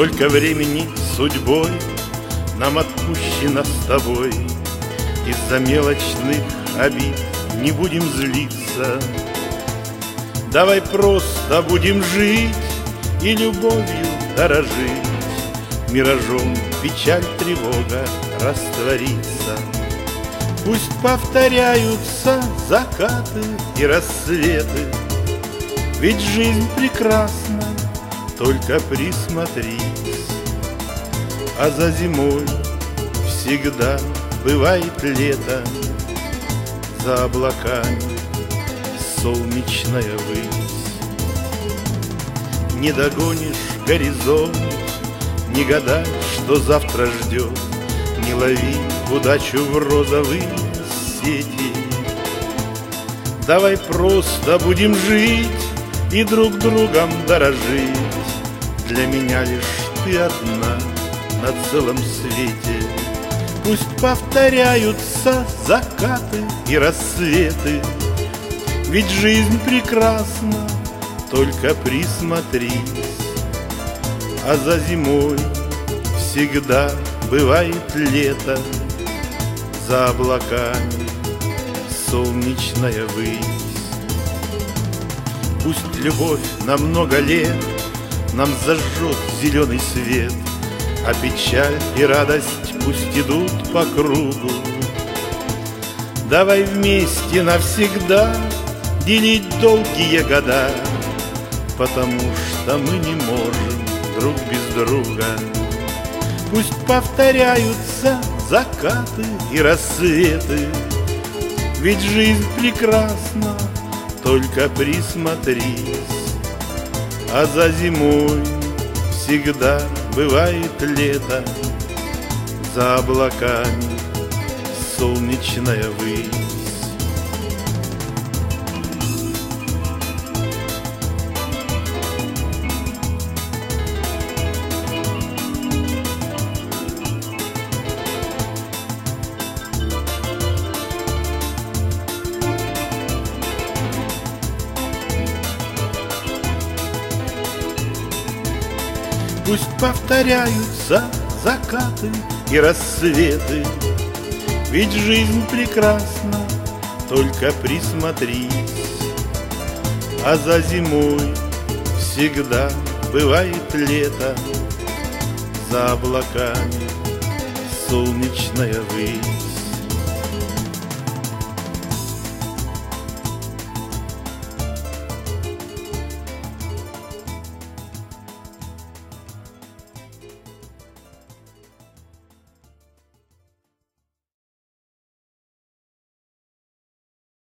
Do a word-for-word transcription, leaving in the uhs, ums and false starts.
Сколько времени судьбой нам отпущено с тобой. Из-за мелочных обид не будем злиться. Давай просто будем жить и любовью дорожить. Миражом печаль, тревога растворится. Пусть повторяются закаты и рассветы, ведь жизнь прекрасна, только присмотрись. А за зимой всегда бывает лето, за облаками солнечная высь. Не догонишь горизонт, не гадай, что завтра ждет, не лови удачу в розовые сети. Давай просто будем жить и друг другом дорожить. Для меня лишь ты одна на целом свете. Пусть повторяются закаты и рассветы, ведь жизнь прекрасна, только присмотрись. А за зимой всегда бывает лето, за облаками солнечная высь. Пусть любовь на много лет нам зажжет зеленый свет, а печаль и радость пусть идут по кругу. Давай вместе навсегда делить долгие года, потому что мы не можем друг без друга. Пусть повторяются закаты и рассветы, ведь жизнь прекрасна, только присмотрись. А за зимой всегда бывает лето, за облаками солнечная высь. Пусть повторяются закаты и рассветы, ведь жизнь прекрасна, только присмотрись. А за зимой всегда бывает лето, за облаками солнечная высь.